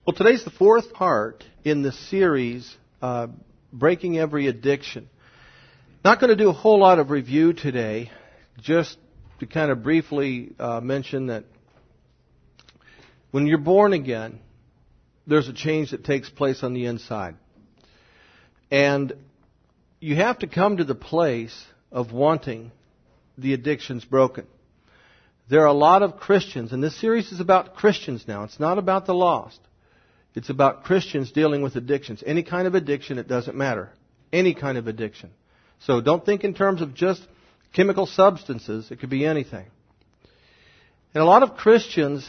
Well, today's the fourth part in the series, Breaking Every Addiction. Not going to do a whole lot of review today, just to kind of briefly mention that when you're born again, there's a change that takes place on the inside. And you have to come to the place of wanting the addictions broken. There are a lot of Christians, and this series is about Christians now. It's not about the lost. It's about Christians dealing with addictions. Any kind of addiction, it doesn't matter. Any kind of addiction. So don't think in terms of just chemical substances. It could be anything. And a lot of Christians,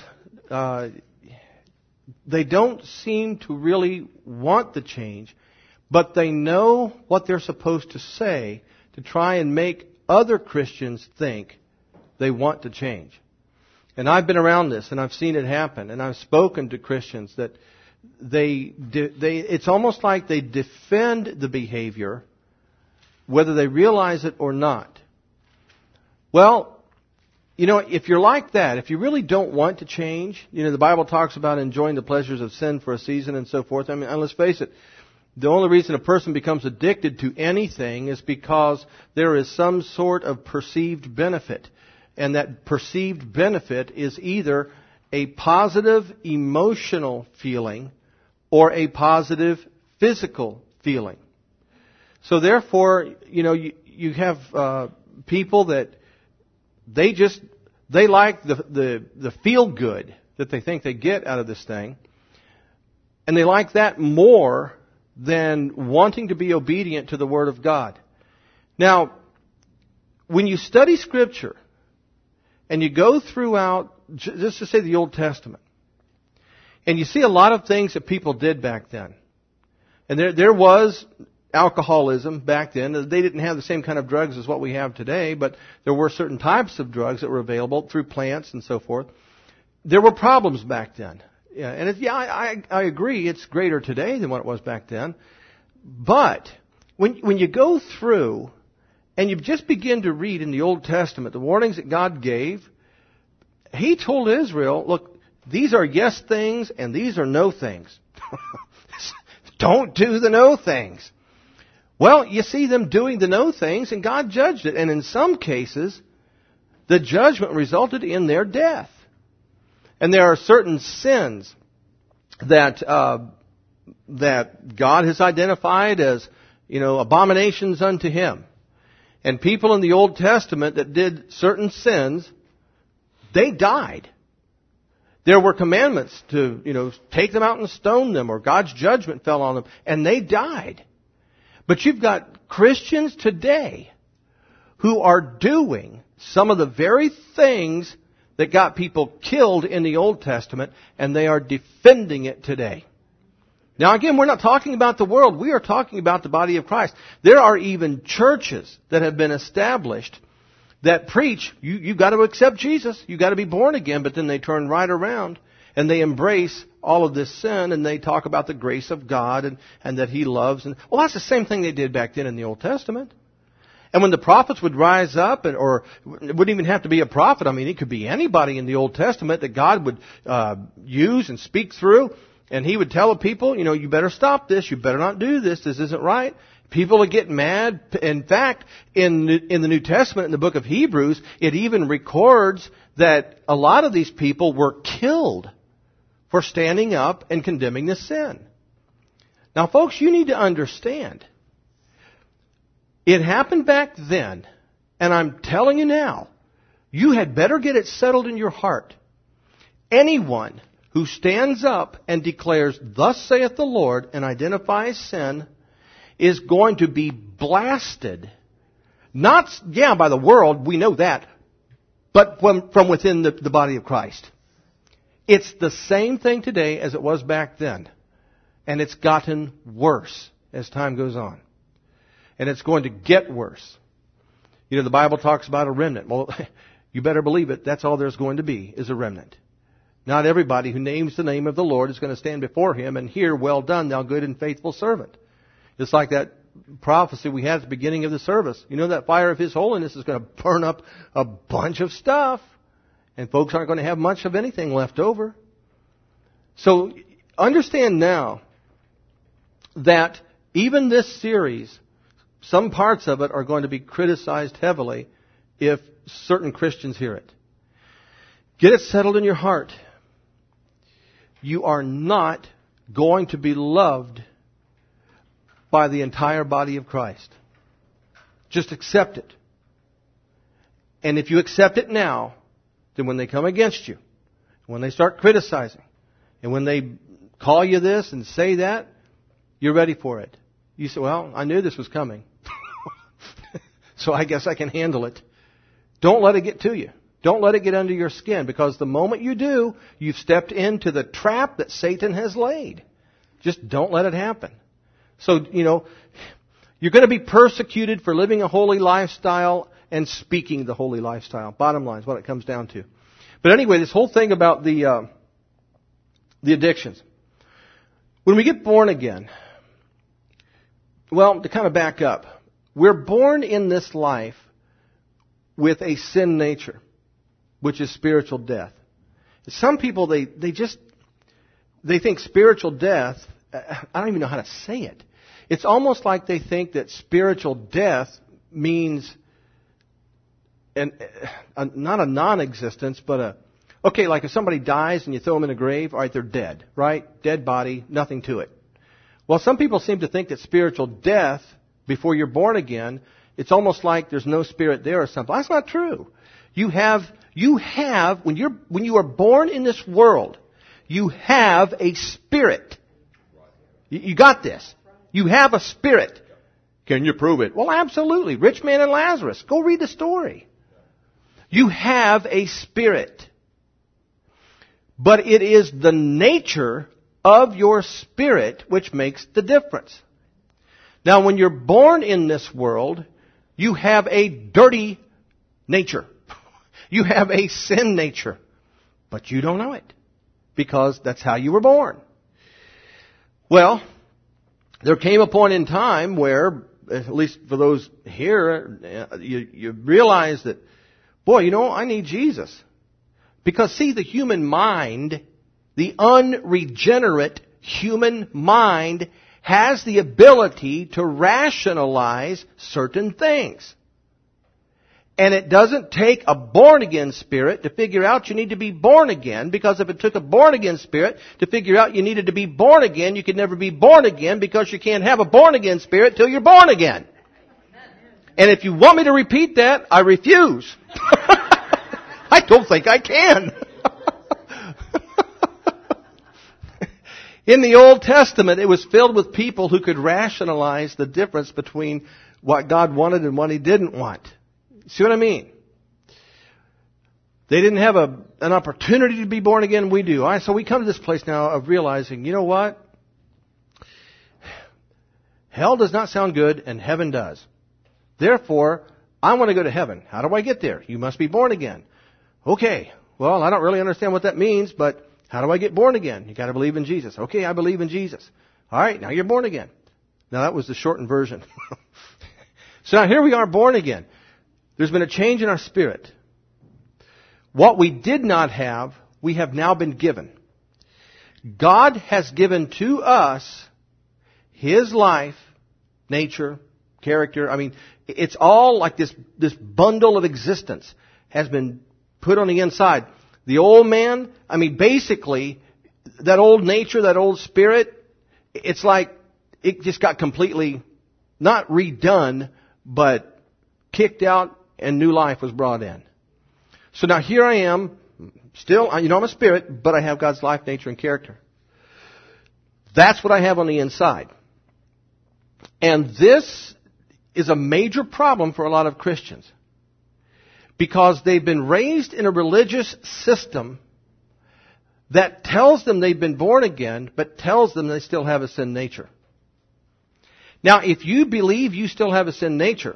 they don't seem to really want the change, but they know what they're supposed to say to try and make other Christians think they want to change. And I've been around this, and I've seen it happen, and I've spoken to Christians that it's almost like they defend the behavior, whether they realize it or not. Well, if you're like that, if you really don't want to change, the Bible talks about enjoying the pleasures of sin for a season and so forth. I mean, and let's face it, the only reason a person becomes addicted to anything is because there is some sort of perceived benefit. And that perceived benefit is either a positive emotional feeling or a positive physical feeling. So therefore, you have people that they like the feel good that they think they get out of this thing, and they like that more than wanting to be obedient to the Word of God. Now, when you study Scripture and you go throughout, just to say the Old Testament, and you see a lot of things that people did back then. And there was alcoholism back then. They didn't have the same kind of drugs as what we have today, but there were certain types of drugs that were available through plants and so forth. There were problems back then. Yeah, and I agree, it's greater today than what it was back then. But when you go through and you just begin to read in the Old Testament the warnings that God gave, He told Israel, look, these are yes things and these are no things. Don't do the no things. Well, you see them doing the no things and God judged it. And in some cases, the judgment resulted in their death. And there are certain sins that God has identified as, abominations unto Him. And people in the Old Testament that did certain sins, they died. There were commandments to, take them out and stone them, or God's judgment fell on them, and they died. But you've got Christians today who are doing some of the very things that got people killed in the Old Testament, and they are defending it today. Now again, we're not talking about the world. We are talking about the body of Christ. There are even churches that have been established that preach, you've got to accept Jesus, you've got to be born again, but then they turn right around and they embrace all of this sin and they talk about the grace of God and that He loves. Well, that's the same thing they did back then in the Old Testament. And when the prophets would rise up, or it wouldn't even have to be a prophet, it could be anybody in the Old Testament that God would use and speak through, and He would tell the people, you better stop this, you better not do this isn't right. People would get mad. In fact, in the New Testament, in the book of Hebrews, it even records that a lot of these people were killed for standing up and condemning the sin. Now, folks, you need to understand, it happened back then, and I'm telling you now, you had better get it settled in your heart. Anyone who stands up and declares, "Thus saith the Lord," and identifies sin, is going to be blasted. Not, by the world, we know that, but from within the body of Christ. It's the same thing today as it was back then. And it's gotten worse as time goes on. And it's going to get worse. The Bible talks about a remnant. Well, you better believe it. That's all there's going to be, is a remnant. Not everybody who names the name of the Lord is going to stand before Him and hear, "Well done, thou good and faithful servant." Just like that prophecy we had at the beginning of the service. That fire of His holiness is going to burn up a bunch of stuff. And folks aren't going to have much of anything left over. So understand now that even this series, some parts of it are going to be criticized heavily if certain Christians hear it. Get it settled in your heart. You are not going to be loved by the entire body of Christ. Just accept it. And if you accept it now, then when they come against you, when they start criticizing, and when they call you this and say that, you're ready for it. You say, well, I knew this was coming. So I guess I can handle it. Don't let it get to you. Don't let it get under your skin, because the moment you do, you've stepped into the trap that Satan has laid. Just don't let it happen. So, you're going to be persecuted for living a holy lifestyle and speaking the holy lifestyle. Bottom line is what it comes down to. But anyway, this whole thing about the addictions. When we get born again, well, to kind of back up, we're born in this life with a sin nature, which is spiritual death. Some people, they think spiritual death, I don't even know how to say it. It's almost like they think that spiritual death means not a non-existence, but like if somebody dies and you throw them in a grave, all right, they're dead, right? Dead body, nothing to it. Well, some people seem to think that spiritual death, before you're born again, it's almost like there's no spirit there or something. That's not true. You have, when you are born in this world, you have a spirit. You got this. You have a spirit. Can you prove it? Well, absolutely. Rich man and Lazarus. Go read the story. You have a spirit. But it is the nature of your spirit which makes the difference. Now, when you're born in this world, you have a dirty nature. You have a sin nature. But you don't know it, because that's how you were born. Well, there came a point in time where, at least for those here, you realize that, boy, I need Jesus. Because, see, the human mind, the unregenerate human mind, has the ability to rationalize certain things. And it doesn't take a born-again spirit to figure out you need to be born again, because if it took a born-again spirit to figure out you needed to be born again, you could never be born again, because you can't have a born-again spirit till you're born again. And if you want me to repeat that, I refuse. I don't think I can. In the Old Testament, it was filled with people who could rationalize the difference between what God wanted and what He didn't want. See what I mean? They didn't have an opportunity to be born again. We do. All right, so we come to this place now of realizing, you know what? Hell does not sound good, and heaven does. Therefore, I want to go to heaven. How do I get there? You must be born again. Okay, well, I don't really understand what that means, but how do I get born again? You got to believe in Jesus. Okay, I believe in Jesus. All right, now you're born again. Now that was the shortened version. So now here we are, born again. There's been a change in our spirit. What we did not have, we have now been given. God has given to us His life, nature, character. I mean, it's all like this bundle of existence has been put on the inside. The old man, basically, that old nature, that old spirit, it's like it just got completely, not redone, but kicked out, and new life was brought in. So now here I am, still, I'm a spirit, but I have God's life, nature, and character. That's what I have on the inside. And this is a major problem for a lot of Christians, because they've been raised in a religious system that tells them they've been born again, but tells them they still have a sin nature. Now, if you believe you still have a sin nature,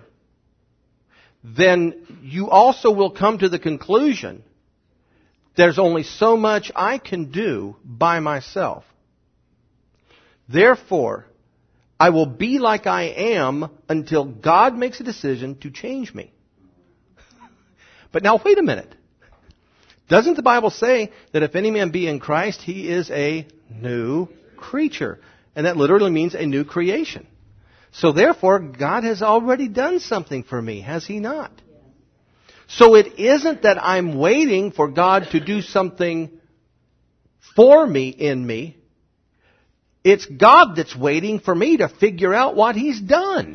then you also will come to the conclusion there's only so much I can do by myself. Therefore, I will be like I am until God makes a decision to change me. But now, wait a minute. Doesn't the Bible say that if any man be in Christ, he is a new creature. And that literally means a new creation. So therefore, God has already done something for me, has He not? So it isn't that I'm waiting for God to do something for me, in me. It's God that's waiting for me to figure out what He's done.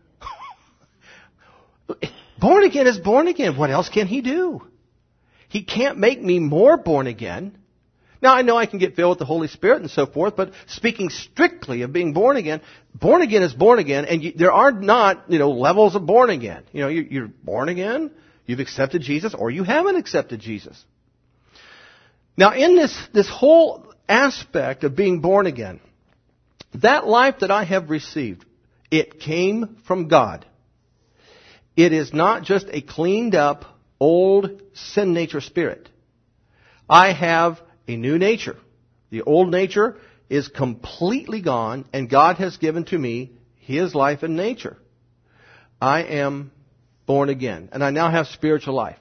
Born again is born again. What else can He do? He can't make me more born again. Now, I know I can get filled with the Holy Spirit and so forth, but speaking strictly of being born again is born again, and there are not, levels of born again. You're born again, you've accepted Jesus, or you haven't accepted Jesus. Now, in this whole aspect of being born again, that life that I have received, it came from God. It is not just a cleaned up, old sin nature spirit. I have a new nature. The old nature is completely gone, and God has given to me His life and nature. I am born again, and I now have spiritual life.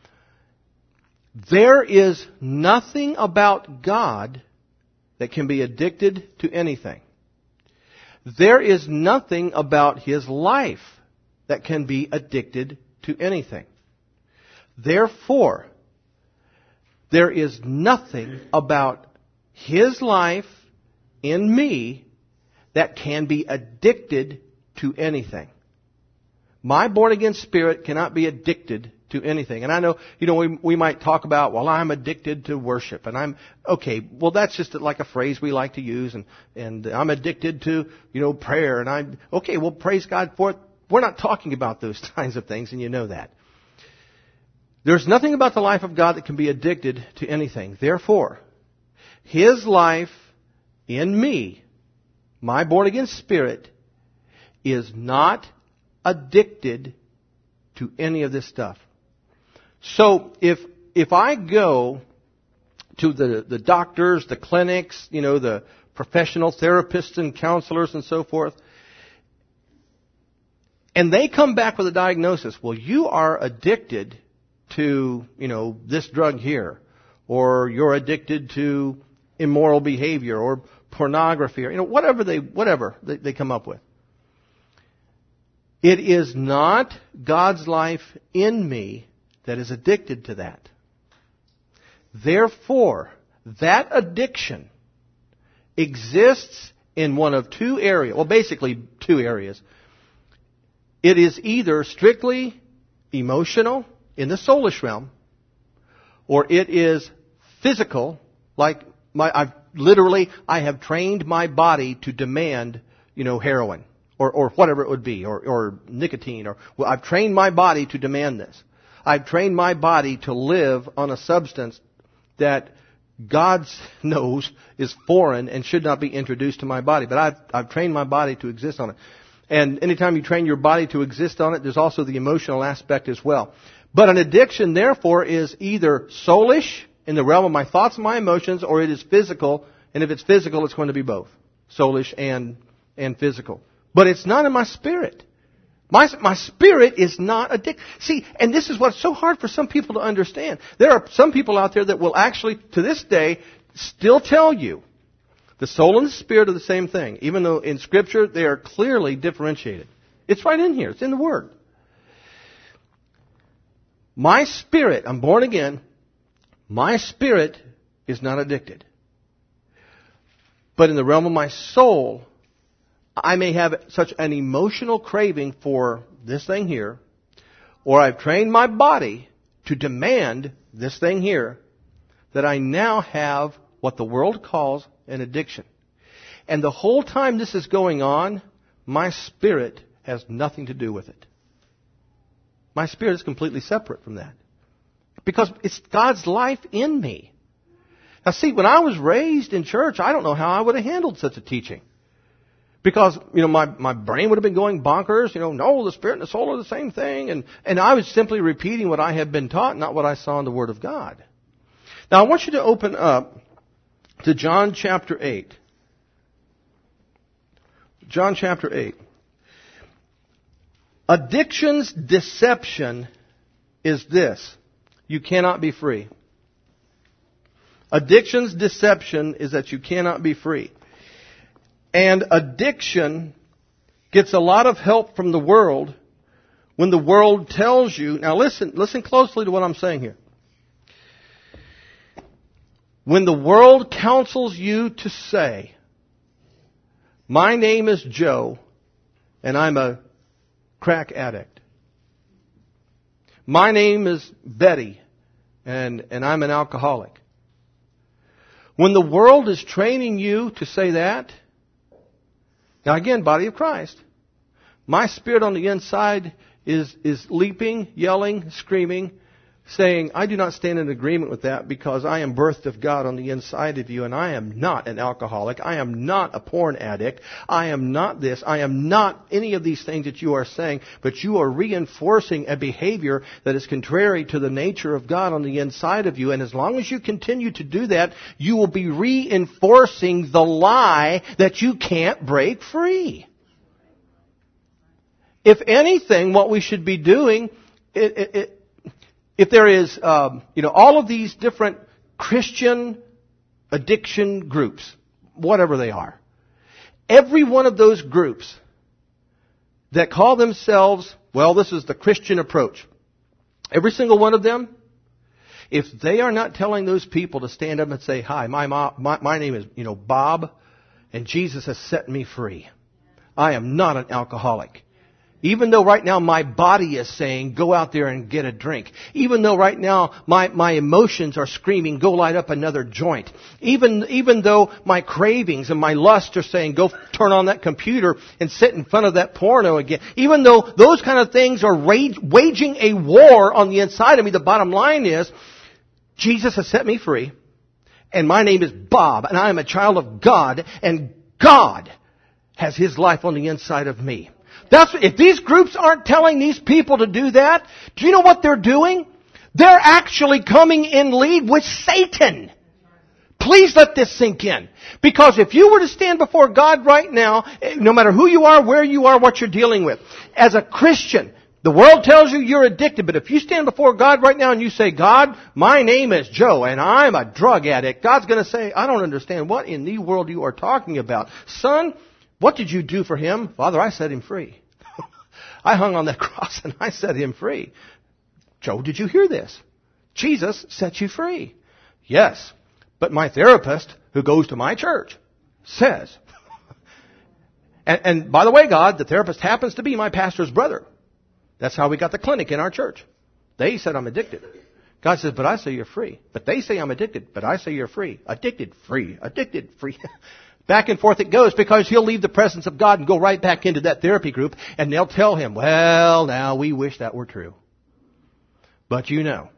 There is nothing about God that can be addicted to anything. There is nothing about His life that can be addicted to anything. Therefore, there is nothing about His life in me that can be addicted to anything. My born-again spirit cannot be addicted to anything. And I know, we might talk about, well, I'm addicted to worship. And that's just like a phrase we like to use. And I'm addicted to, prayer. And praise God for it. We're not talking about those kinds of things, and you know that. There's nothing about the life of God that can be addicted to anything. Therefore, His life in me, my born-again spirit, is not addicted to any of this stuff. So if I go to the doctors, the clinics, the professional therapists and counselors and so forth, and they come back with a diagnosis, well, you are addicted to, this drug here, or you're addicted to immoral behavior or pornography, or, whatever they come up with. It is not God's life in me that is addicted to that. Therefore, that addiction exists in one of two areas. Well, basically two areas. It is either strictly emotional in the soulish realm, or it is physical, like I have trained my body to demand, heroin. Or whatever it would be, or nicotine, I've trained my body to demand this. I've trained my body to live on a substance that God knows is foreign and should not be introduced to my body. But I've trained my body to exist on it. And anytime you train your body to exist on it, there's also the emotional aspect as well. But an addiction, therefore, is either soulish, in the realm of my thoughts and my emotions, or it is physical. And if it's physical, it's going to be both. Soulish and physical. But it's not in my spirit. My spirit is not addicted. See, and this is what's so hard for some people to understand. There are some people out there that will actually, to this day, still tell you the soul and the spirit are the same thing, even though in Scripture they are clearly differentiated. It's right in here. It's in the Word. My spirit, I'm born again, my spirit is not addicted. But in the realm of my soul, I may have such an emotional craving for this thing here, or I've trained my body to demand this thing here, that I now have what the world calls an addiction. And the whole time this is going on, my spirit has nothing to do with it. My spirit is completely separate from that. Because it's God's life in me. Now see, when I was raised in church, I don't know how I would have handled such a teaching. Because, my brain would have been going bonkers, no, the spirit and the soul are the same thing. And I was simply repeating what I had been taught, not what I saw in the Word of God. Now I want you to open up to John chapter 8. John chapter 8. Addiction's deception is this: you cannot be free. Addiction's deception is that you cannot be free. And addiction gets a lot of help from the world when the world tells you, now listen closely to what I'm saying here. When the world counsels you to say, my name is Joe and I'm a crack addict. My name is Betty and I'm an alcoholic. When the world is training you to say that, now again, body of Christ, my spirit on the inside is leaping, yelling, screaming, saying, I do not stand in agreement with that because I am birthed of God on the inside of you and I am not an alcoholic. I am not a porn addict. I am not this. I am not any of these things that you are saying, but you are reinforcing a behavior that is contrary to the nature of God on the inside of you. And as long as you continue to do that, you will be reinforcing the lie that you can't break free. If anything, what we should be doing, if there is, all of these different Christian addiction groups, whatever they are, every one of those groups that call themselves, well, this is the Christian approach, every single one of them, if they are not telling those people to stand up and say, hi, my name is, Bob, and Jesus has set me free. I am not an alcoholic. Even though right now my body is saying, go out there and get a drink. Even though right now my emotions are screaming, go light up another joint. Even though my cravings and my lust are saying, go turn on that computer and sit in front of that porno again. Even though those kind of things are waging a war on the inside of me, the bottom line is, Jesus has set me free. And my name is Bob, and I am a child of God, and God has His life on the inside of me. If these groups aren't telling these people to do that, do you know what they're doing? They're actually coming in league with Satan. Please let this sink in. Because if you were to stand before God right now, no matter who you are, where you are, what you're dealing with, as a Christian, the world tells you you're addicted, but if you stand before God right now and you say, God, my name is Joe and I'm a drug addict, God's going to say, I don't understand what in the world you are talking about. Son, what did you do for him? Father, I set him free. I hung on that cross and I set him free. Joe, did you hear this? Jesus set you free. Yes, but my therapist who goes to my church says. And by the way, God, the therapist happens to be my pastor's brother. That's how we got the clinic in our church. They said I'm addicted. God says, but I say you're free. But they say I'm addicted, but I say you're free. Addicted, free. Addicted, free. Back and forth it goes because he'll leave the presence of God and go right back into that therapy group and they'll tell him, well, now we wish that were true. But you know.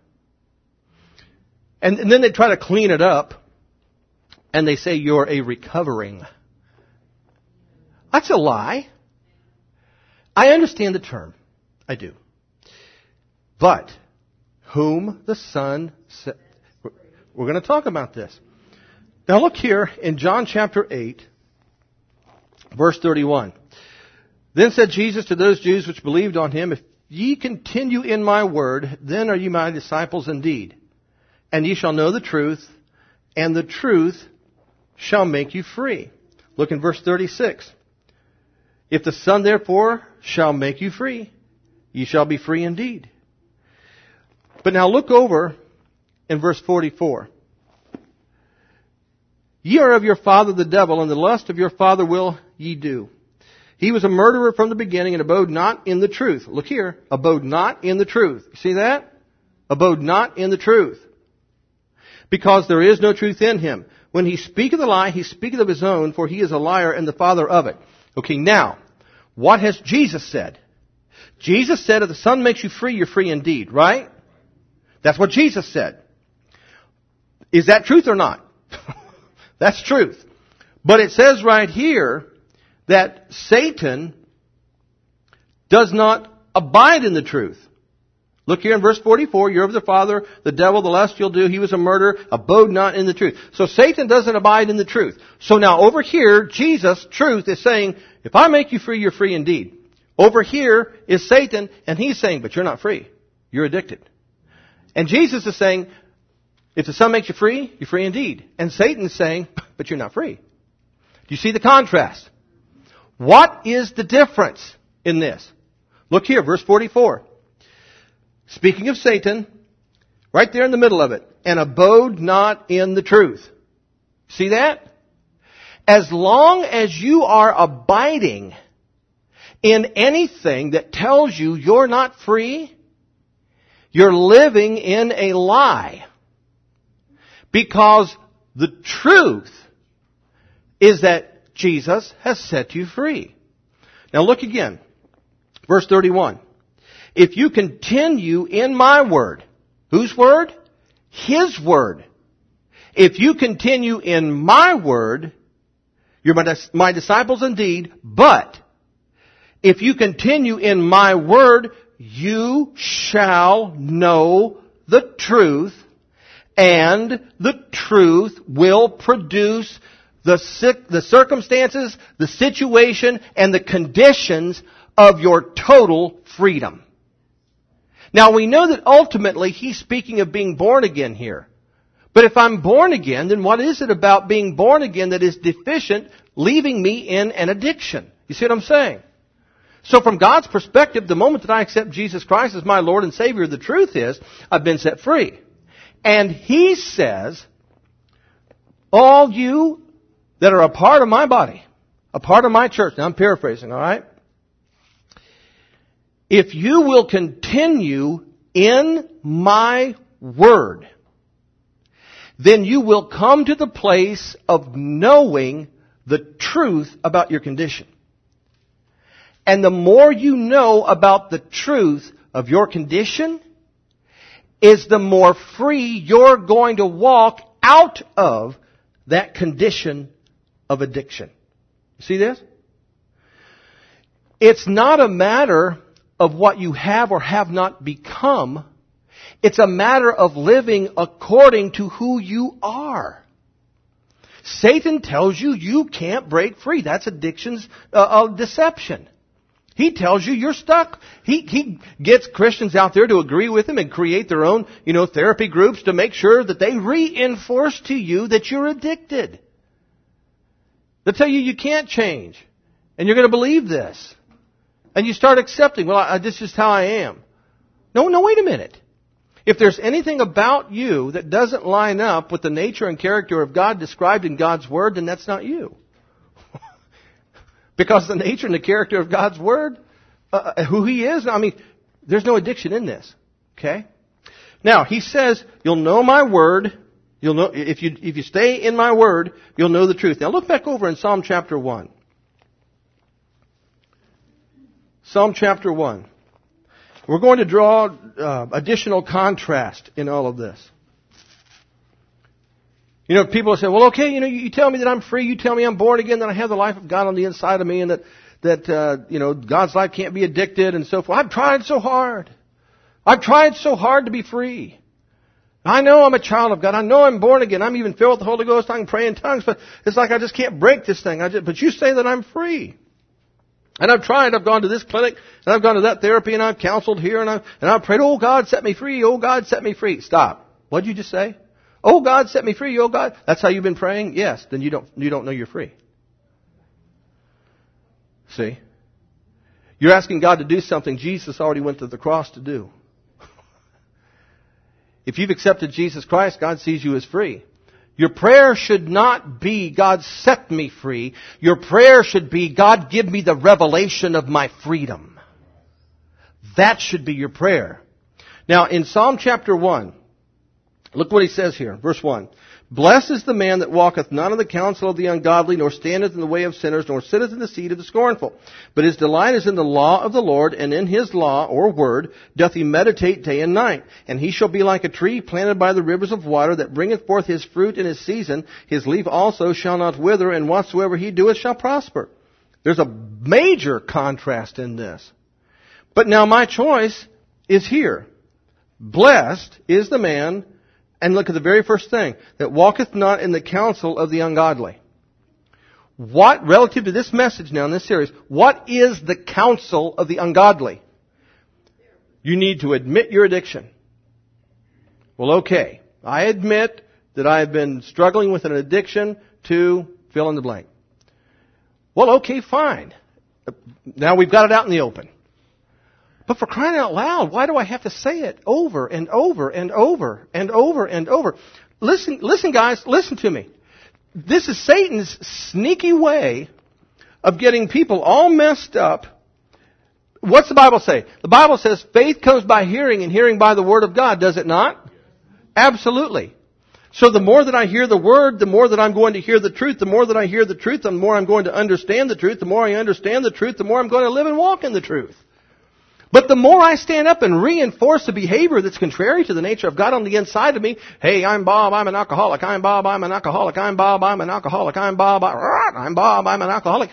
And then they try to clean it up and they say you're a recovering. That's a lie. I understand the term. I do. But whom the Son set. We're going to talk about this. Now look here in John chapter 8, verse 31. Then said Jesus to those Jews which believed on him, if ye continue in my word, then are ye my disciples indeed. And ye shall know the truth, and the truth shall make you free. Look in verse 36. If the Son therefore shall make you free, ye shall be free indeed. But now look over in verse 44. Ye are of your father the devil, and the lust of your father will ye do. He was a murderer from the beginning and abode not in the truth. Look here. Abode not in the truth. You see that? Abode not in the truth. Because there is no truth in him. When he speaketh a lie, he speaketh of his own, for he is a liar and the father of it. Okay, now, what has Jesus said? Jesus said, if the Son makes you free, you're free indeed, right? That's what Jesus said. Is that truth or not? That's truth. But it says right here that Satan does not abide in the truth. Look here in verse 44, you're of the father, the devil, the lust you'll do, he was a murderer, abode not in the truth. So Satan doesn't abide in the truth. So now over here, Jesus, truth, is saying, if I make you free, you're free indeed. Over here is Satan, and he's saying, but you're not free. You're addicted. And Jesus is saying, If the Son makes you free, you're free indeed. And Satan's saying, but you're not free. Do you see the contrast? What is the difference in this? Look here, verse 44. Speaking of Satan, right there in the middle of it, and abode not in the truth. See that? As long as you are abiding in anything that tells you you're not free, you're living in a lie. Because the truth is that Jesus has set you free. Now look again. Verse 31. If you continue in my word. Whose word? His word. If you continue in my word, you're my disciples indeed, but if you continue in my word, you shall know the truth, and the truth will produce the circumstances, the situation, and the conditions of your total freedom. Now we know that ultimately he's speaking of being born again here. But if I'm born again, then what is it about being born again that is deficient, leaving me in an addiction? You see what I'm saying? So from God's perspective, the moment that I accept Jesus Christ as my Lord and Savior, the truth is, I've been set free. And He says, all you that are a part of my body, a part of my church, now I'm paraphrasing, alright? If you will continue in my word, then you will come to the place of knowing the truth about your condition. And the more you know about the truth of your condition, is the more free you're going to walk out of that condition of addiction. You see this? It's not a matter of what you have or have not become. It's a matter of living according to who you are. Satan tells you you can't break free. That's addiction's deception. He tells you you're stuck. He gets Christians out there to agree with him and create their own, therapy groups to make sure that they reinforce to you that you're addicted. They'll tell you you can't change. And you're going to believe this. And you start accepting, this is just how I am. No, wait a minute. If there's anything about you that doesn't line up with the nature and character of God described in God's Word, then that's not you. Because the nature and the character of God's Word, who He is, there's no addiction in this. Okay? Now, He says, you'll know my Word. You'll know, if you stay in my Word, you'll know the truth. Now look back over in Psalm chapter 1. Psalm chapter 1. We're going to draw additional contrast in all of this. People say, well, okay, you tell me that I'm free, you tell me I'm born again, that I have the life of God on the inside of me, and that God's life can't be addicted, and so forth. I've tried so hard. I've tried so hard to be free. I know I'm a child of God. I know I'm born again. I'm even filled with the Holy Ghost. I can pray in tongues, but it's like I just can't break this thing. But you say that I'm free. And I've tried. I've gone to this clinic, and I've gone to that therapy, and I've counseled here, and I've prayed, oh, God, set me free. Oh, God, set me free. Stop. What did you just say? Oh, God, set me free. Oh, God. That's how you've been praying? Yes. Then you don't know you're free. See? You're asking God to do something Jesus already went to the cross to do. If you've accepted Jesus Christ, God sees you as free. Your prayer should not be, God set me free. Your prayer should be, God give me the revelation of my freedom. That should be your prayer. Now, in Psalm chapter 1, look what he says here, verse 1. Blessed is the man that walketh not in the counsel of the ungodly, nor standeth in the way of sinners, nor sitteth in the seat of the scornful. But his delight is in the law of the Lord, and in his law, or word, doth he meditate day and night. And he shall be like a tree planted by the rivers of water, that bringeth forth his fruit in his season. His leaf also shall not wither, and whatsoever he doeth shall prosper. There's a major contrast in this. But now my choice is here. Blessed is the man, and look at the very first thing, that walketh not in the counsel of the ungodly. What, relative to this message now in this series, what is the counsel of the ungodly? You need to admit your addiction. Well, okay. I admit that I have been struggling with an addiction to fill in the blank. Well, okay, fine. Now we've got it out in the open. But for crying out loud, why do I have to say it over and over and over and over and over? Listen, guys, listen to me. This is Satan's sneaky way of getting people all messed up. What's the Bible say? The Bible says faith comes by hearing and hearing by the Word of God, does it not? Absolutely. So the more that I hear the Word, the more that I'm going to hear the truth. The more that I hear the truth, the more I'm going to understand the truth. The more I understand the truth, the more I'm going to live and walk in the truth. But the more I stand up and reinforce the behavior that's contrary to the nature of God on the inside of me, hey, I'm Bob, I'm an alcoholic. I'm Bob, I'm an alcoholic. I'm Bob, I'm an alcoholic. I'm Bob, I'm an alcoholic.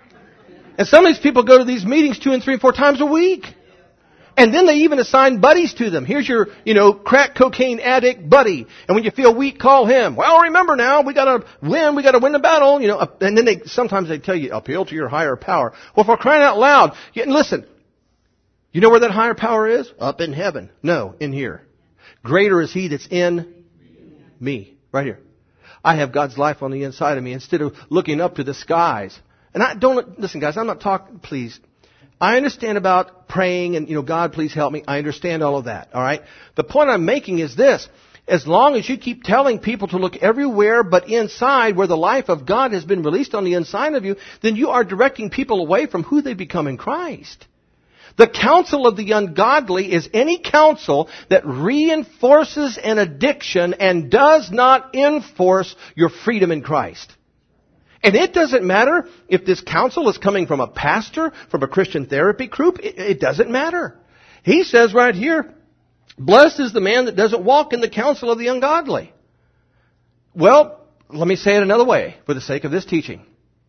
And some of these people go to these meetings 2 and 3 and 4 times a week. And then they even assign buddies to them. Here's your, crack cocaine addict buddy. And when you feel weak, call him. Well, remember now, we gotta win the battle, And then sometimes they tell you, appeal to your higher power. Well, for crying out loud, listen. You know where that higher power is? Up in heaven. No, in here. Greater is He that's in me. Right here. I have God's life on the inside of me instead of looking up to the skies. And listen guys, I'm not talking, please. I understand about praying and, God, please help me. I understand all of that. All right. The point I'm making is this. As long as you keep telling people to look everywhere but inside where the life of God has been released on the inside of you, then you are directing people away from who they become in Christ. The counsel of the ungodly is any counsel that reinforces an addiction and does not enforce your freedom in Christ. And it doesn't matter if this counsel is coming from a pastor, from a Christian therapy group. It doesn't matter. He says right here, blessed is the man that doesn't walk in the counsel of the ungodly. Well, let me say it another way for the sake of this teaching.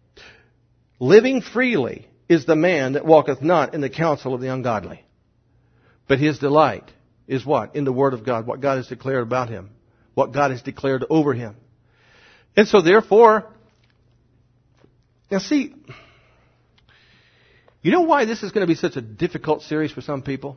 Living freely is the man that walketh not in the counsel of the ungodly. But his delight is what? In the Word of God, what God has declared about him, what God has declared over him. And so therefore, now see, you know why this is going to be such a difficult series for some people?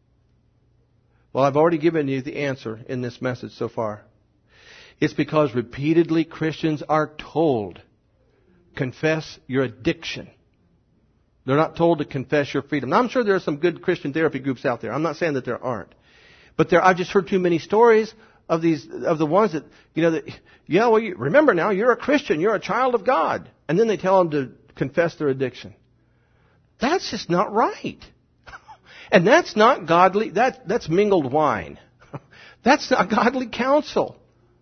Well, I've already given you the answer in this message so far. It's because repeatedly Christians are told, confess your addiction. They're not told to confess your freedom. Now, I'm sure there are some good Christian therapy groups out there. I'm not saying that there aren't. But I've just heard too many stories of the ones that, remember now, you're a Christian, you're a child of God. And then they tell them to confess their addiction. That's just not right. And that's not godly, that's mingled wine. That's not godly counsel.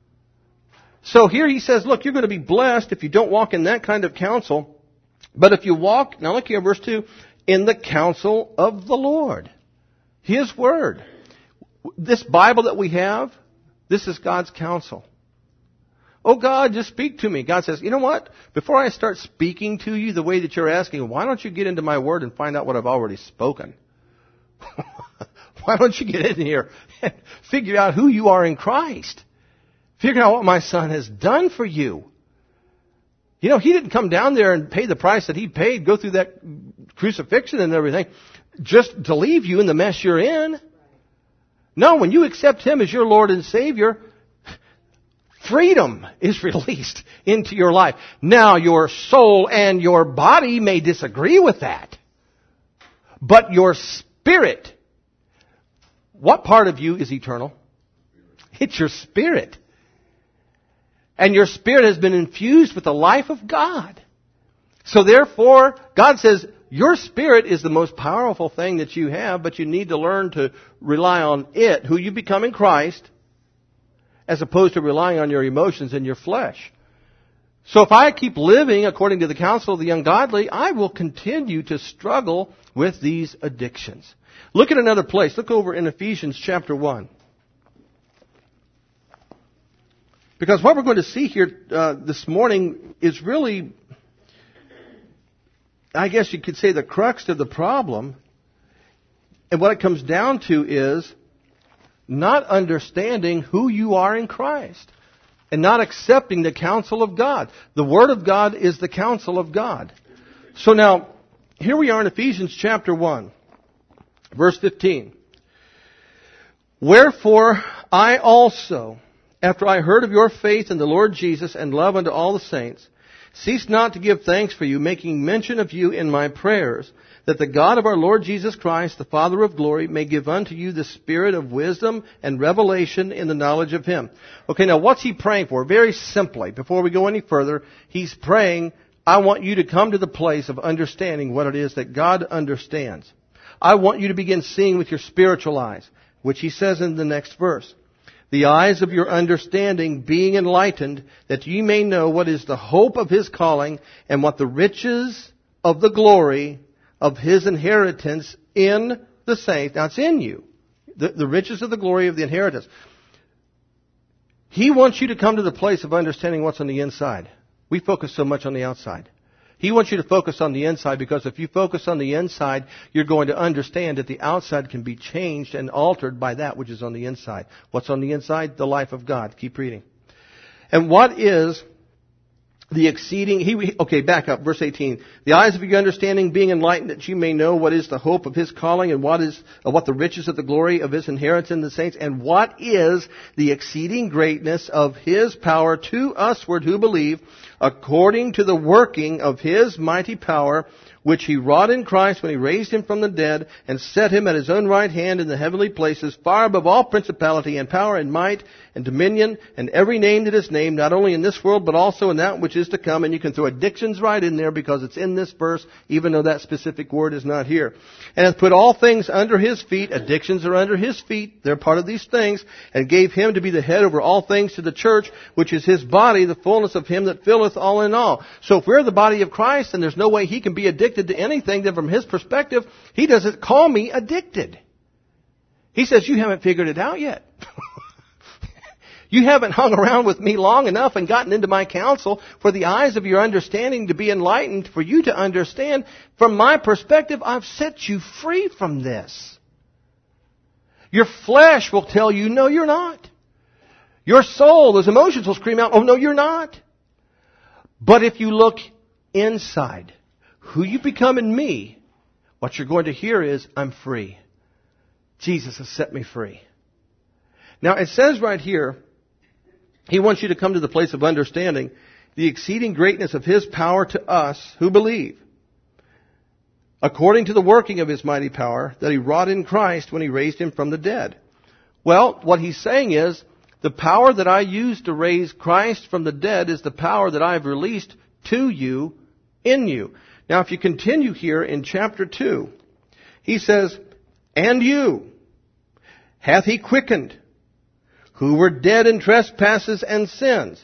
So here he says, look, you're going to be blessed if you don't walk in that kind of counsel. But if you walk, now look here, verse 2, in the counsel of the Lord. His Word. This Bible that we have, this is God's counsel. Oh God, just speak to me. God says, you know what? Before I start speaking to you the way that you're asking, why don't you get into my Word and find out what I've already spoken? Why don't you get in here and figure out who you are in Christ? Figure out what my Son has done for you. He didn't come down there and pay the price that He paid, go through that crucifixion and everything, just to leave you in the mess you're in. No, when you accept Him as your Lord and Savior, freedom is released into your life. Now, your soul and your body may disagree with that. But your spirit, what part of you is eternal? It's your spirit. And your spirit has been infused with the life of God. So therefore, God says, your spirit is the most powerful thing that you have, but you need to learn to rely on it, who you become in Christ, as opposed to relying on your emotions and your flesh. So if I keep living according to the counsel of the ungodly, I will continue to struggle with these addictions. Look at another place. Look over in Ephesians chapter 1. Because what we're going to see here this morning is really, I guess you could say, the crux of the problem. And what it comes down to is not understanding who you are in Christ and not accepting the counsel of God. The Word of God is the counsel of God. So now, here we are in Ephesians chapter 1, verse 15. Wherefore I also, after I heard of your faith in the Lord Jesus and love unto all the saints, cease not to give thanks for you, making mention of you in my prayers, that the God of our Lord Jesus Christ, the Father of glory, may give unto you the spirit of wisdom and revelation in the knowledge of Him. Okay, now what's he praying for? Very simply, before we go any further, he's praying, I want you to come to the place of understanding what it is that God understands. I want you to begin seeing with your spiritual eyes, which he says in the next verse. The eyes of your understanding being enlightened, that ye may know what is the hope of His calling, and what the riches of the glory of His inheritance in the saints. Now it's in you. The riches of the glory of the inheritance. He wants you to come to the place of understanding what's on the inside. We focus so much on the outside. He wants you to focus on the inside, because if you focus on the inside, you're going to understand that the outside can be changed and altered by that which is on the inside. What's on the inside? The life of God. Keep reading. And what is the exceeding... back up, verse 18. The eyes of your understanding being enlightened, that you may know what is the hope of His calling, and what the riches of the glory of His inheritance in the saints, and what is the exceeding greatness of His power to usward who believe, according to the working of His mighty power, which He wrought in Christ when He raised Him from the dead and set Him at His own right hand in the heavenly places, far above all principality and power and might and dominion and every name that is named, not only in this world but also in that which is to come. And you can throw addictions right in there, because it's in this verse, even though that specific word is not here. And hath put all things under His feet. Addictions are under His feet. They're part of these things. And gave Him to be the head over all things to the church, which is His body, the fullness of Him that filleth all in all. So if we're the body of Christ, then there's no way He can be addicted to anything, then from His perspective, He doesn't call me addicted. He says, you haven't figured it out yet. You haven't hung around with me long enough and gotten into my counsel for the eyes of your understanding to be enlightened, for you to understand. From my perspective, I've set you free from this. Your flesh will tell you, no, you're not. Your soul, those emotions will scream out, oh, no, you're not. But if you look inside, who you become in me, what you're going to hear is, I'm free. Jesus has set me free. Now, it says right here, He wants you to come to the place of understanding the exceeding greatness of His power to us who believe, according to the working of His mighty power that He wrought in Christ when He raised Him from the dead. Well, what he's saying is, the power that I used to raise Christ from the dead is the power that I've released to you, in you. Now, if you continue here in chapter 2, he says, and you hath He quickened, who were dead in trespasses and sins.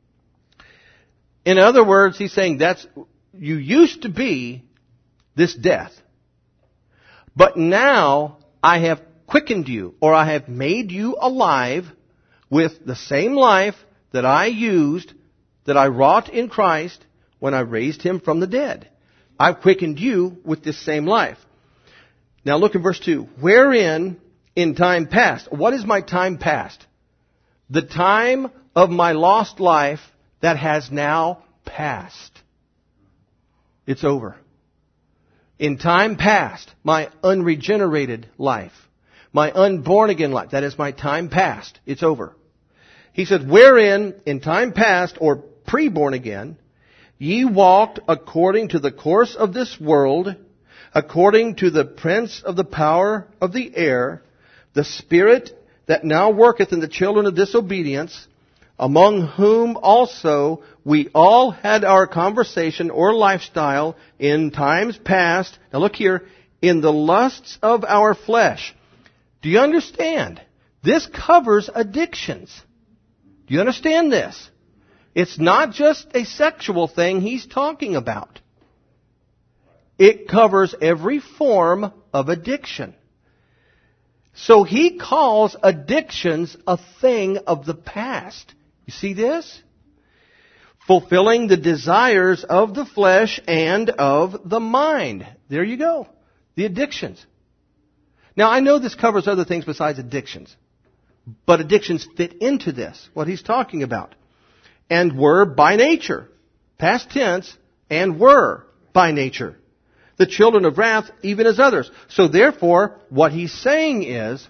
In other words, he's saying you used to be this death. But now I have quickened you, or I have made you alive with the same life that I used, that I wrought in Christ when I raised Him from the dead. I've quickened you with this same life. Now look at verse 2. Wherein in time past. What is my time past? The time of my lost life that has now passed. It's over. In time past, my unregenerated life, my unborn again life, that is my time past. It's over. He says, wherein in time past, or pre-born again, ye walked according to the course of this world, according to the prince of the power of the air, the spirit that now worketh in the children of disobedience, among whom also we all had our conversation or lifestyle in times past. Now look here, in the lusts of our flesh. Do you understand? This covers addictions. Do you understand this? It's not just a sexual thing he's talking about. It covers every form of addiction. So he calls addictions a thing of the past. You see this? Fulfilling the desires of the flesh and of the mind. There you go. The addictions. Now I know this covers other things besides addictions. But addictions fit into this, what he's talking about. And were by nature, past tense, and were by nature, the children of wrath, even as others. So therefore, what he's saying is,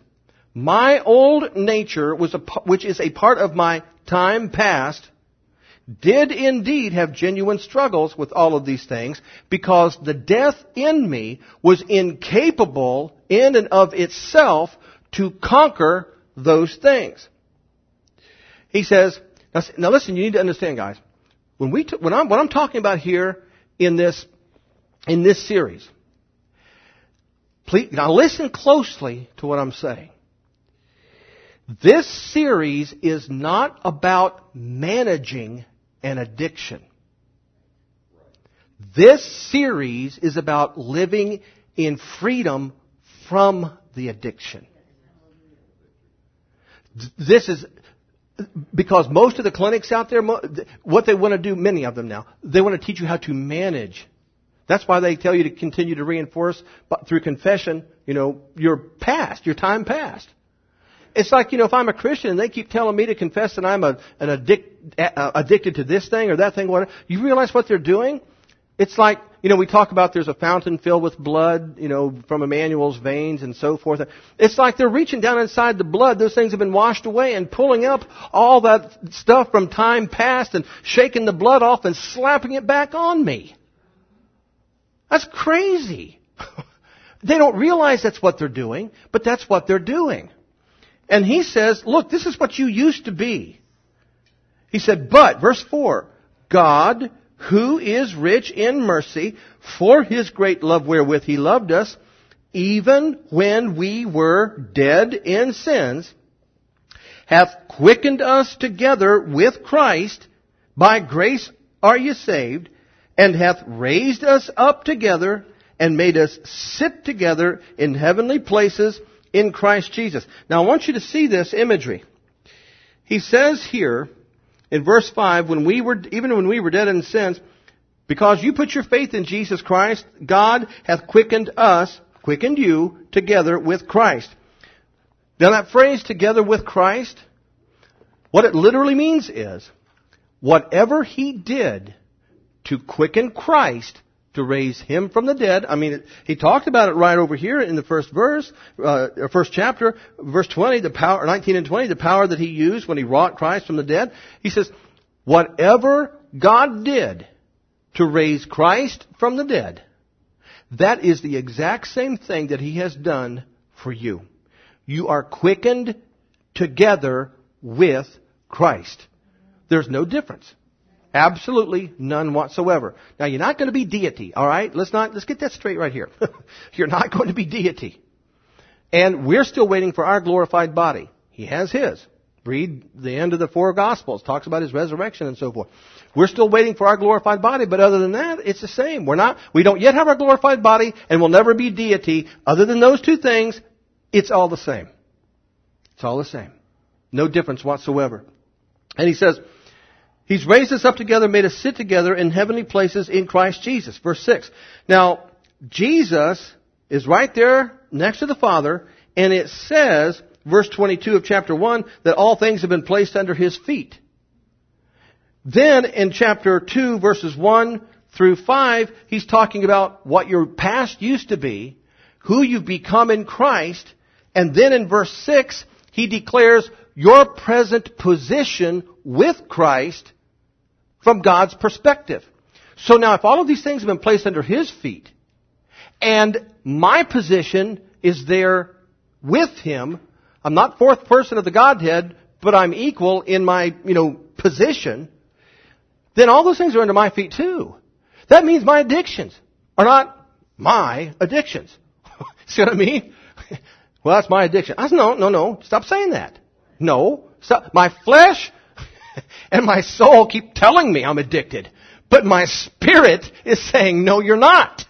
My old nature, which is a part of my time past, did indeed have genuine struggles with all of these things, because the death in me was incapable in and of itself to conquer those things. He says, now listen, you need to understand, guys. What I'm talking about here in this series, please, now listen closely to what I'm saying. This series is not about managing an addiction. This series is about living in freedom from the addiction. This is because most of the clinics out there, what they want to do, many of them now, they want to teach you how to manage. That's why they tell you to continue to reinforce through confession, your past, your time past. It's like, if I'm a Christian and they keep telling me to confess that I'm addicted to this thing or that thing, whatever, you realize what they're doing? It's like, we talk about there's a fountain filled with blood, from Emmanuel's veins and so forth. It's like they're reaching down inside the blood. Those things have been washed away and pulling up all that stuff from time past and shaking the blood off and slapping it back on me. That's crazy. They don't realize that's what they're doing, but that's what they're doing. And he says, look, this is what you used to be. He said, but, verse 4, God, who is rich in mercy, for His great love wherewith He loved us, even when we were dead in sins, hath quickened us together with Christ. By grace are ye saved, and hath raised us up together, and made us sit together in heavenly places in Christ Jesus. Now I want you to see this imagery. He says here in verse 5, even when we were dead in sins, because you put your faith in Jesus Christ, God hath quickened you together with Christ. Now that phrase, together with Christ, what it literally means is, whatever He did to quicken Christ, to raise Him from the dead. I mean, he talked about it right over here in the first verse, first chapter, verse 20, the power, 19 and 20, the power that He used when He wrought Christ from the dead. He says, whatever God did to raise Christ from the dead, that is the exact same thing that He has done for you. You are quickened together with Christ. There's no difference. Absolutely none whatsoever. Now, you're not going to be deity, all right? Let's get that straight right here. You're not going to be deity. And we're still waiting for our glorified body. He has His. Read the end of the 4 Gospels. Talks about His resurrection and so forth. We're still waiting for our glorified body, but other than that, it's the same. We don't yet have our glorified body, and we'll never be deity. Other than those two things, it's all the same. It's all the same. No difference whatsoever. And he says, He's raised us up together, made us sit together in heavenly places in Christ Jesus. Verse 6. Now, Jesus is right there next to the Father, and it says, verse 22 of chapter 1, that all things have been placed under His feet. Then in chapter 2, verses 1 through 5, He's talking about what your past used to be, who you've become in Christ, and then in verse 6, He declares your present position with Christ from God's perspective. So now if all of these things have been placed under His feet, and my position is there with Him, I'm not fourth person of the Godhead, but I'm equal in my, position, then all those things are under my feet too. That means my addictions are not my addictions. See what I mean? Well, that's my addiction. I said, no. Stop saying that. No. Stop. My flesh and my soul keep telling me I'm addicted. But my spirit is saying, no, you're not.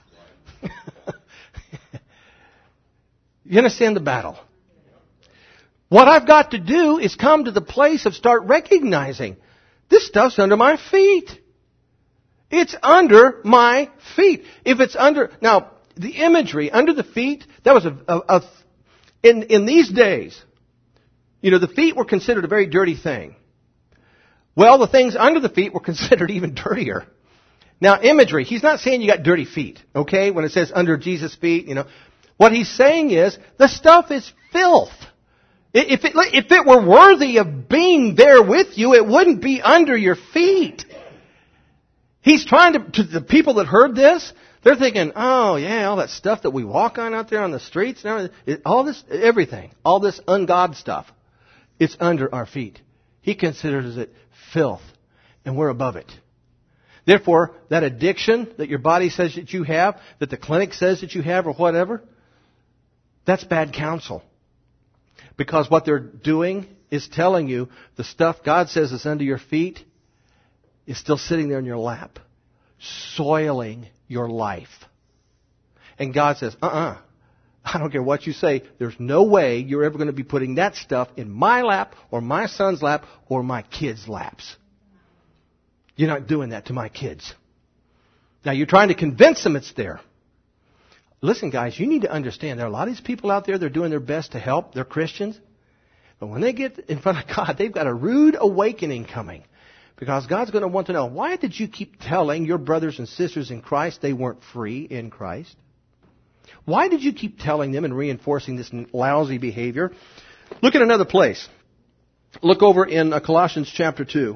You understand the battle? What I've got to do is come to the place of start recognizing this stuff's under my feet. It's under my feet. If it's under... Now, the imagery, under the feet, that was in these days, the feet were considered a very dirty thing. Well, the things under the feet were considered even dirtier. Now, imagery, he's not saying you got dirty feet, okay? When it says under Jesus' feet, What he's saying is, the stuff is filth. If it were worthy of being there with you, it wouldn't be under your feet. He's trying to the people that heard this, they're thinking, oh yeah, all that stuff that we walk on out there on the streets, and everything, all this, everything, all this ungod stuff, it's under our feet. He considers it filth, and we're above it. Therefore, that addiction that your body says that you have, that the clinic says that you have or whatever, that's bad counsel. Because what they're doing is telling you the stuff God says is under your feet is still sitting there in your lap, soiling your life. And God says, I don't care what you say, there's no way you're ever going to be putting that stuff in my lap or my son's lap or my kids' laps. You're not doing that to my kids. Now you're trying to convince them it's there. Listen, guys, you need to understand there are a lot of these people out there, they're doing their best to help. They're Christians. But when they get in front of God, they've got a rude awakening coming. Because God's going to want to know, why did you keep telling your brothers and sisters in Christ they weren't free in Christ? Why did you keep telling them and reinforcing this lousy behavior? Look at another place. Look over in Colossians chapter 2.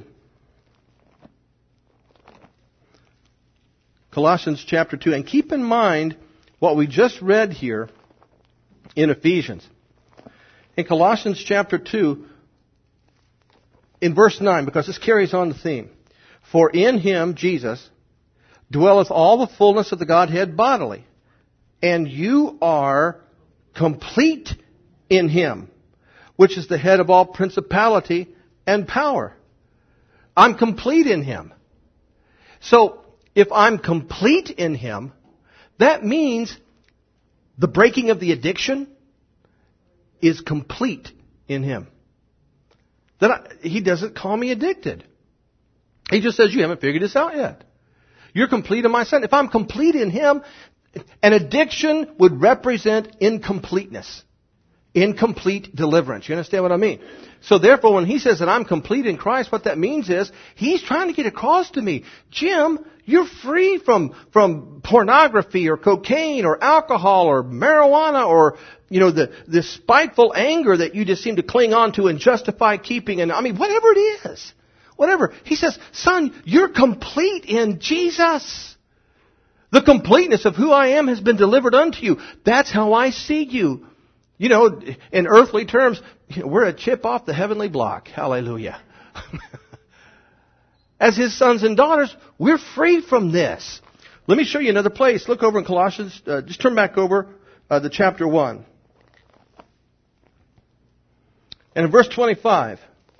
Colossians chapter 2. And keep in mind what we just read here in Ephesians. In Colossians chapter 2, in verse 9, because this carries on the theme. For in Him, Jesus, dwelleth all the fullness of the Godhead bodily. And you are complete in Him, which is the head of all principality and power. I'm complete in Him. So, if I'm complete in Him, that means the breaking of the addiction is complete in Him. He doesn't call me addicted. He just says, you haven't figured this out yet. You're complete in my Son. If I'm complete in Him, an addiction would represent incompleteness. Incomplete deliverance. You understand what I mean? So therefore, when He says that I'm complete in Christ, what that means is He's trying to get across to me, Jim, you're free from pornography or cocaine or alcohol or marijuana or, the spiteful anger that you just seem to cling on to and justify keeping. And whatever it is. Whatever. He says, son, you're complete in Jesus. The completeness of who I am has been delivered unto you. That's how I see you. In earthly terms, we're a chip off the heavenly block. Hallelujah. As His sons and daughters, we're free from this. Let me show you another place. Look over in Colossians. Just turn back over to chapter 1. And in verse 25,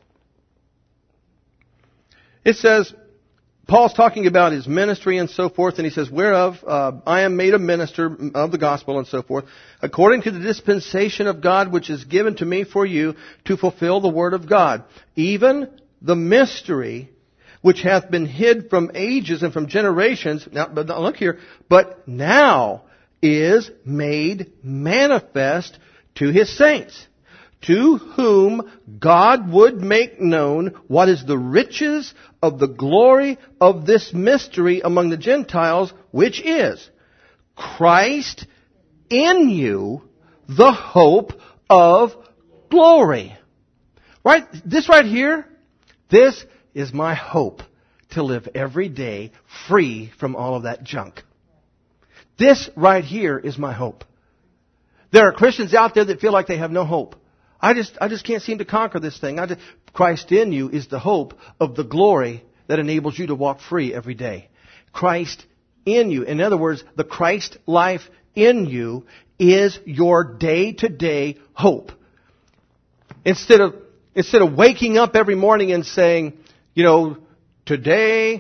it says, Paul's talking about his ministry and so forth, and he says, whereof I am made a minister of the gospel and so forth, according to the dispensation of God which is given to me for you to fulfill the word of God, even the mystery which hath been hid from ages and from generations. Now, but look here, but now is made manifest to His saints, to whom God would make known what is the riches of the glory of this mystery among the Gentiles, which is Christ in you, the hope of glory. Right? This right here, this is my hope to live every day free from all of that junk. This right here is my hope. There are Christians out there that feel like they have no hope. I just can't seem to conquer this thing. Christ in you is the hope of the glory that enables you to walk free every day. Christ in you. In other words, the Christ life in you is your day-to-day hope. Instead of waking up every morning and saying, today,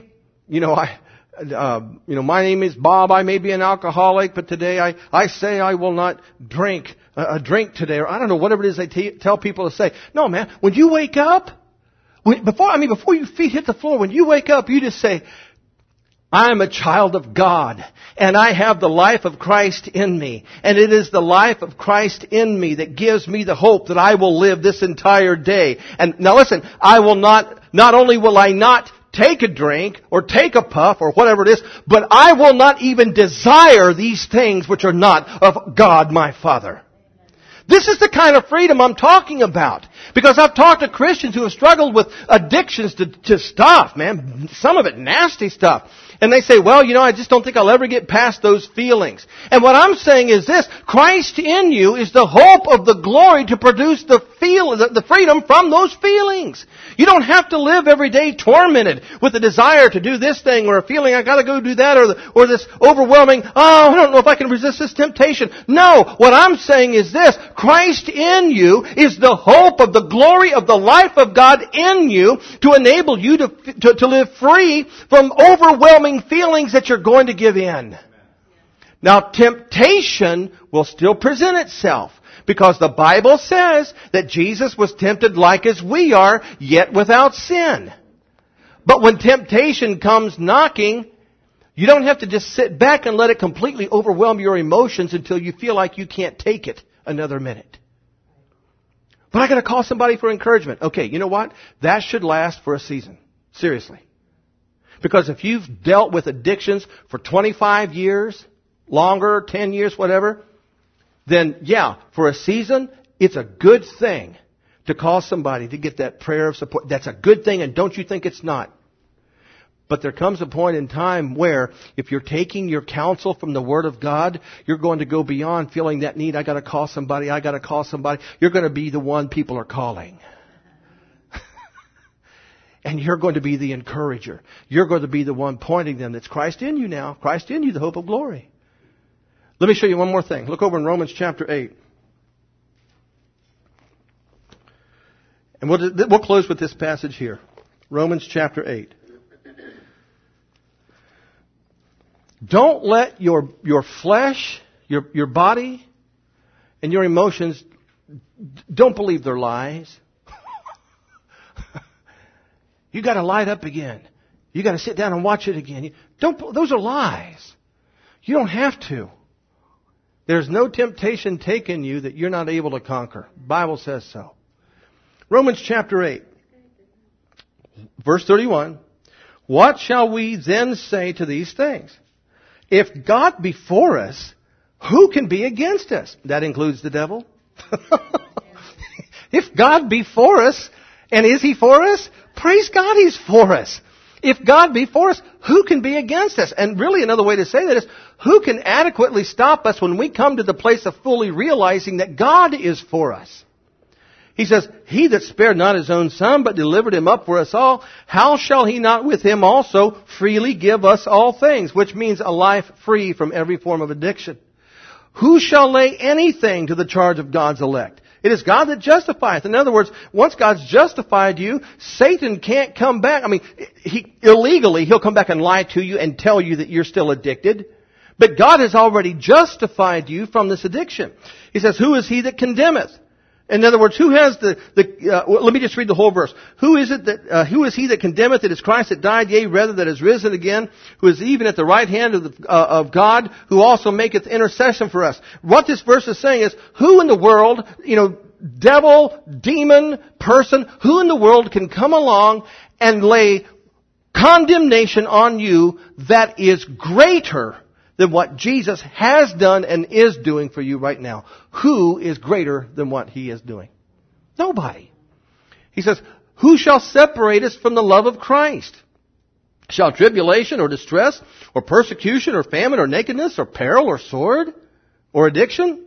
my name is Bob. I may be an alcoholic, but today I say I will not drink a drink today, or I don't know, whatever it is they tell people to say. No, man, when you wake up, before your feet hit the floor, when you wake up, you just say, I'm a child of God, and I have the life of Christ in me. And it is the life of Christ in me that gives me the hope that I will live this entire day. And now listen, not only will I not take a drink or take a puff or whatever it is, but I will not even desire these things which are not of God my Father. This is the kind of freedom I'm talking about. Because I've talked to Christians who have struggled with addictions to stuff, man. Some of it nasty stuff. And they say, well, I just don't think I'll ever get past those feelings. And what I'm saying is this: Christ in you is the hope of the glory to produce the freedom from those feelings. You don't have to live every day tormented with a desire to do this thing, or a feeling I got to go do that, or this overwhelming, I don't know if I can resist this temptation. No, what I'm saying is this: Christ in you is the hope of the glory of the life of God in you to enable you to live free from overwhelming feelings that you're going to give in. Now, temptation will still present itself, because the Bible says that Jesus was tempted like as we are, yet without sin. But when temptation comes knocking, you don't have to just sit back and let it completely overwhelm your emotions until you feel like you can't take it another minute. But I got to call somebody for encouragement. Okay, you know what? That should last for a season. Seriously. Because if you've dealt with addictions for 25 years, longer, 10 years, whatever, then yeah, for a season, it's a good thing to call somebody to get that prayer of support. That's a good thing, and don't you think it's not? But there comes a point in time where if you're taking your counsel from the Word of God, you're going to go beyond feeling that need. I got to call somebody. You're going to be the one people are calling. And you're going to be the encourager. You're going to be the one pointing them. That's Christ in you now. Christ in you, the hope of glory. Let me show you one more thing. Look over in Romans chapter 8. And we'll close with this passage here. Romans chapter 8. Don't let your flesh, your body, and your emotions, don't believe their lies. You got to light up again. You got to sit down and watch it again. Those are lies. You don't have to. There's no temptation taken you that you're not able to conquer. The Bible says so. Romans chapter 8, verse 31. What shall we then say to these things? If God be for us, who can be against us? That includes the devil. If God be for us, and is He for us? Praise God, He's for us. If God be for us, who can be against us? And really another way to say that is, who can adequately stop us when we come to the place of fully realizing that God is for us? He says, He that spared not His own Son, but delivered Him up for us all, how shall He not with Him also freely give us all things? Which means a life free from every form of addiction. Who shall lay anything to the charge of God's elect? It is God that justifieth. In other words, once God's justified you, Satan can't come back. I mean, illegally, he'll come back and lie to you and tell you that you're still addicted. But God has already justified you from this addiction. He says, who is he that condemneth? In other words, who has let me just read the whole verse. Who is he that condemneth? It is Christ that died, yea, rather that is risen again, who is even at the right hand of God, who also maketh intercession for us. What this verse is saying is, who in the world, devil, demon, person, who in the world can come along and lay condemnation on you that is greater than what Jesus has done and is doing for you right now? Who is greater than what He is doing? Nobody. He says, who shall separate us from the love of Christ? Shall tribulation or distress or persecution or famine or nakedness or peril or sword or addiction?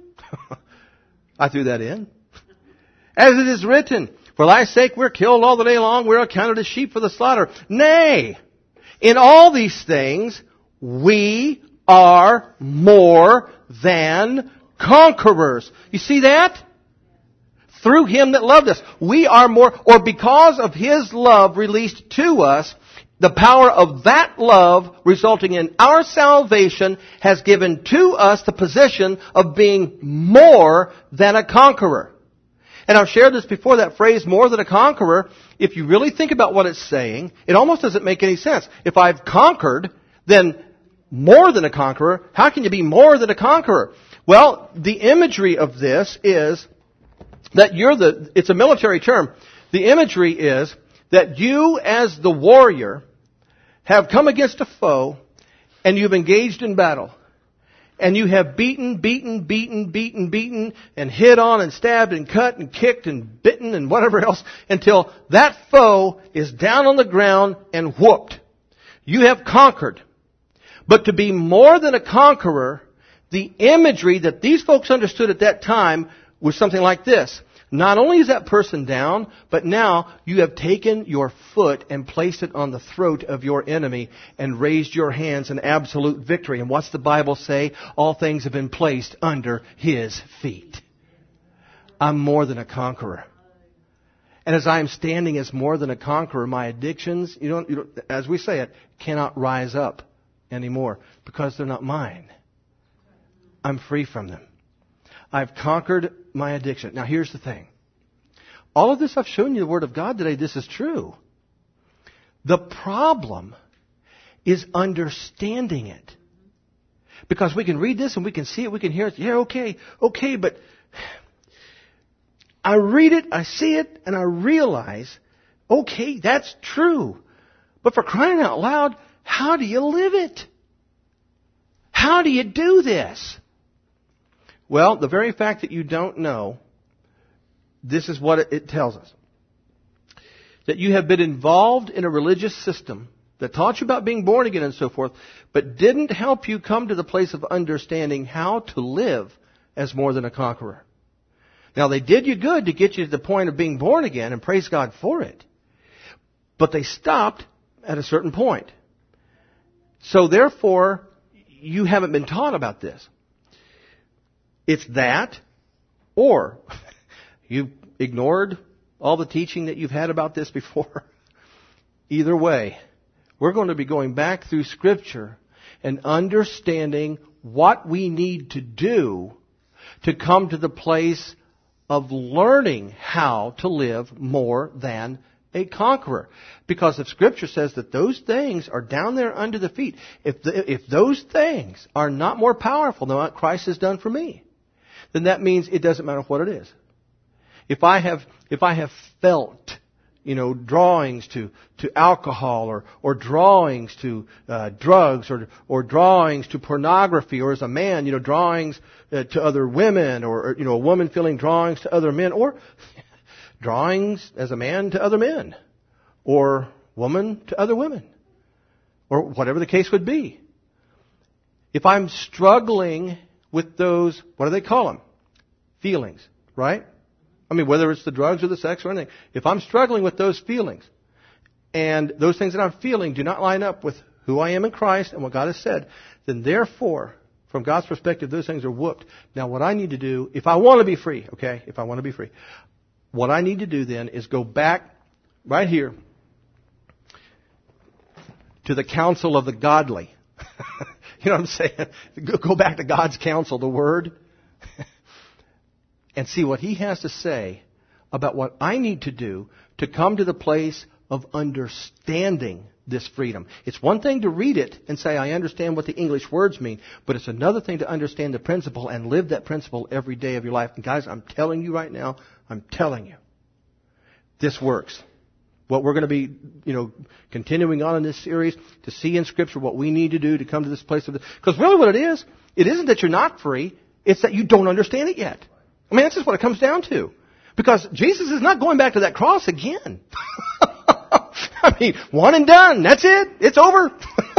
I threw that in. As it is written, for thy sake we're killed all the day long, we're accounted as sheep for the slaughter. Nay, in all these things we are more than conquerors. You see that? Through Him that loved us. We are more, or because of His love released to us, the power of that love resulting in our salvation has given to us the position of being more than a conqueror. And I've shared this before, that phrase, more than a conqueror. If you really think about what it's saying, it almost doesn't make any sense. If I've conquered, then more than a conqueror, how can you be more than a conqueror? Well, the imagery of this is that it's a military term. The imagery is that you as the warrior have come against a foe and you've engaged in battle. and you have beaten, and hit on and stabbed and cut and kicked and bitten and whatever else until that foe is down on the ground and whooped. You have conquered. But to be more than a conqueror, the imagery that these folks understood at that time was something like this. Not only is that person down, but now you have taken your foot and placed it on the throat of your enemy and raised your hands in absolute victory. And what's the Bible say? All things have been placed under His feet. I'm more than a conqueror. And as I am standing as more than a conqueror, my addictions, as we say it, cannot rise up anymore because they're not mine. I'm free from them. I've conquered my addiction. Now here's the thing. All of this I've shown you the Word of God today. This is true. The problem is understanding it. Because we can read this and we can see it, we can hear it. Yeah, okay, but I read it, I see it, and I realize, okay, that's true. But for crying out loud, how do you live it? How do you do this? Well, the very fact that you don't know, this is what it tells us. That you have been involved in a religious system that taught you about being born again and so forth, but didn't help you come to the place of understanding how to live as more than a conqueror. Now, they did you good to get you to the point of being born again, and praise God for it. But they stopped at a certain point. So therefore, you haven't been taught about this. It's that, or you ignored all the teaching that you've had about this before. Either way, we're going to be going back through Scripture and understanding what we need to do to come to the place of learning how to live more than a conqueror. Because if Scripture says that those things are down there under the feet, if those things are not more powerful than what Christ has done for me, then that means it doesn't matter what it is. If I have felt, drawings to alcohol or drawings to drugs or drawings to pornography, or as a man, drawings to other women, or a woman feeling drawings to other men, or drawings as a man to other men, or woman to other women, or whatever the case would be. If I'm struggling with those, what do they call them? Feelings, right? I mean, whether it's the drugs or the sex or anything. If I'm struggling with those feelings, and those things that I'm feeling do not line up with who I am in Christ and what God has said, then therefore, from God's perspective, those things are whooped. Now, what I need to do, if I want to be free, what I need to do then is go back right here to the counsel of the godly. You know what I'm saying? Go back to God's counsel, the Word, and see what He has to say about what I need to do to come to the place of understanding this freedom. It's one thing to read it and say, I understand what the English words mean, but it's another thing to understand the principle and live that principle every day of your life. And guys, I'm telling you right now, this works. What we're going to be, continuing on in this series to see in Scripture what we need to do to come to this place of this. Because really what it isn't that you're not free, it's that you don't understand it yet. I mean, that's just what it comes down to. Because Jesus is not going back to that cross again. I mean, one and done. That's it. It's over.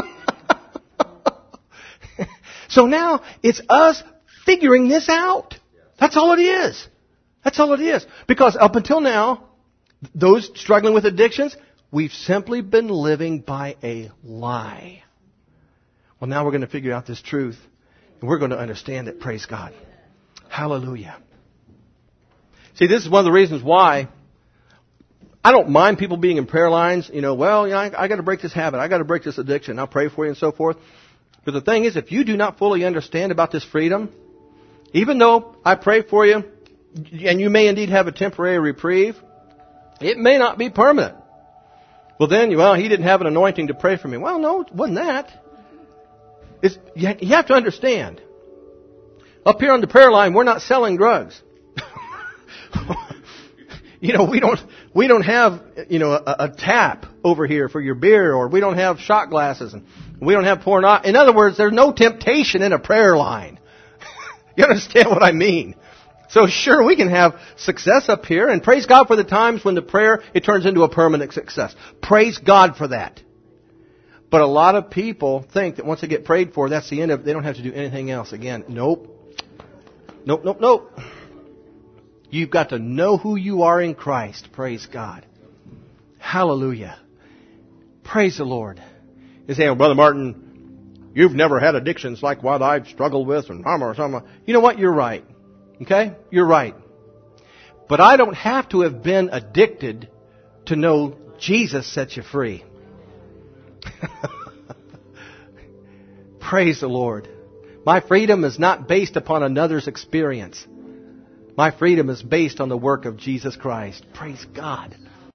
So now it's us figuring this out. That's all it is. That's all it is. Because up until now, those struggling with addictions, we've simply been living by a lie. Well, now we're going to figure out this truth, and we're going to understand it. Praise God. Hallelujah. See, this is one of the reasons why I don't mind people being in prayer lines. I got to break this habit. I got to break this addiction. I'll pray for you and so forth. But the thing is, if you do not fully understand about this freedom, even though I pray for you, and you may indeed have a temporary reprieve, it may not be permanent. Well, then, he didn't have an anointing to pray for me. Well, no, it wasn't that. You have to understand. Up here on the prayer line, we're not selling drugs. We don't have, a tap over here for your beer, or we don't have shot glasses, and we don't have porn. In other words, there's no temptation in a prayer line. You understand what I mean? So sure, we can have success up here, and praise God for the times when the prayer, it turns into a permanent success. Praise God for that. But a lot of people think that once they get prayed for, that's the end of it. They don't have to do anything else again. Nope. Nope. You've got to know who you are in Christ. Praise God. Hallelujah. Praise the Lord. You say, well, Brother Martin, you've never had addictions like what I've struggled with, and or something. You know what? You're right. Okay? You're right. But I don't have to have been addicted to know Jesus set you free. Praise the Lord. My freedom is not based upon another's experience. My freedom is based on the work of Jesus Christ. Praise God.